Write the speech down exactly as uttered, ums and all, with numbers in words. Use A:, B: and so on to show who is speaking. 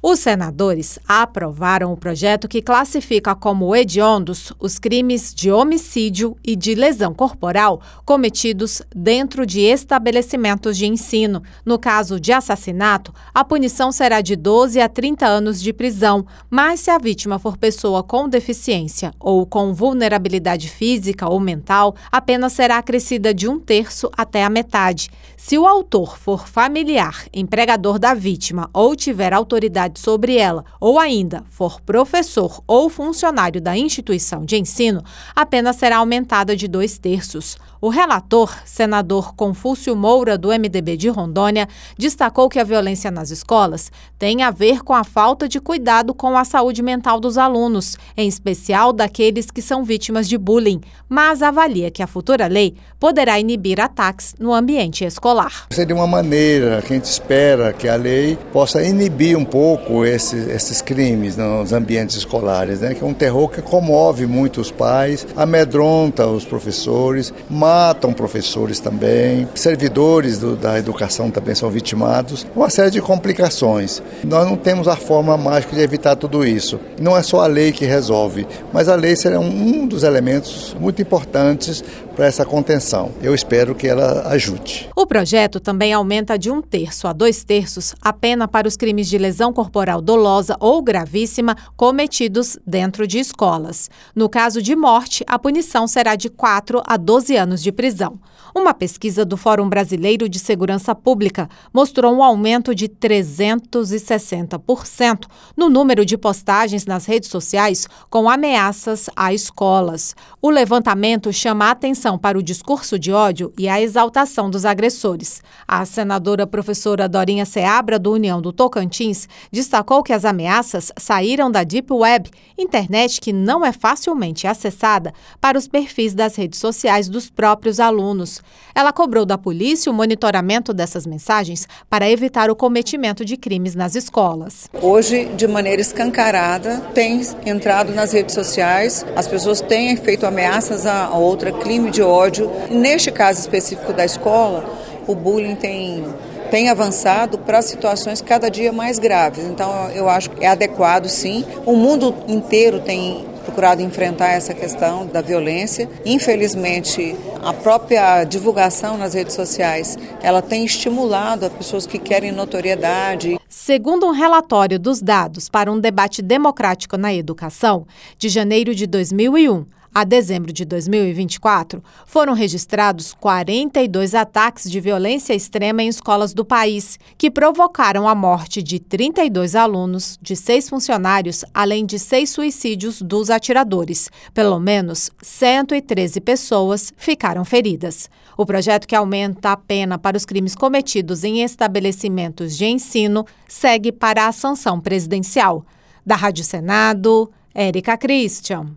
A: Os senadores aprovaram o projeto que classifica como hediondos os crimes de homicídio e de lesão corporal cometidos dentro de estabelecimentos de ensino. No caso de assassinato, a punição será de doze a trinta anos de prisão, mas se a vítima for pessoa com deficiência ou com vulnerabilidade física ou mental, a pena será acrescida de um terço até a metade. Se o autor for familiar, empregador da vítima ou tiver autoridade sobre ela, ou ainda for professor ou funcionário da instituição de ensino, a pena será aumentada de dois terços. O relator, senador Confúcio Moura, do M D B de Rondônia, destacou que a violência nas escolas tem a ver com a falta de cuidado com a saúde mental dos alunos, em especial daqueles que são vítimas de bullying, mas avalia que a futura lei poderá inibir ataques no ambiente escolar.
B: Seria uma maneira que a gente espera que a lei possa inibir um pouco esses, esses crimes nos ambientes escolares, né? Que é um terror que comove muito os pais, amedronta os professores, matam professores também, servidores do, da educação também são vitimados, uma série de complicações. Nós não temos a forma mágica de evitar tudo isso. Não é só a lei que resolve, mas a lei será um, um dos elementos muito importantes para essa contenção. Eu espero que ela ajude.
A: O projeto também aumenta de um terço a dois terços a pena para os crimes de lesão corporal dolosa ou gravíssima cometidos dentro de escolas. No caso de morte, a punição será de quatro a doze anos de prisão. Uma pesquisa do Fórum Brasileiro de Segurança Pública mostrou um aumento de trezentos e sessenta por cento no número de postagens nas redes sociais com ameaças a escolas. O levantamento chama a atenção para o discurso de ódio e a exaltação dos agressores. A senadora professora Dorinha Seabra, do União do Tocantins, destacou que as ameaças saíram da Deep Web, internet que não é facilmente acessada, para os perfis das redes sociais dos próprios alunos. Ela cobrou da polícia o monitoramento dessas mensagens para evitar o cometimento de crimes nas escolas.
C: Hoje, de maneira escancarada, tem entrado nas redes sociais, as pessoas têm feito ameaças a outra, crime de ódio. Neste caso específico da escola, o bullying tem... tem avançado para situações cada dia mais graves. Então, eu acho que é adequado, sim. O mundo inteiro tem procurado enfrentar essa questão da violência. Infelizmente, a própria divulgação nas redes sociais, ela tem estimulado as pessoas que querem notoriedade.
A: Segundo um relatório dos dados para um debate democrático na educação, de janeiro de dois mil e um a dezembro de dois mil e vinte e quatro, foram registrados quarenta e dois ataques de violência extrema em escolas do país, que provocaram a morte de trinta e dois alunos, de seis funcionários, além de seis suicídios dos atiradores. Pelo menos cento e treze pessoas ficaram feridas. O projeto, que aumenta a pena para os crimes cometidos em estabelecimentos de ensino, segue para a sanção presidencial. Da Rádio Senado, Érica Christian.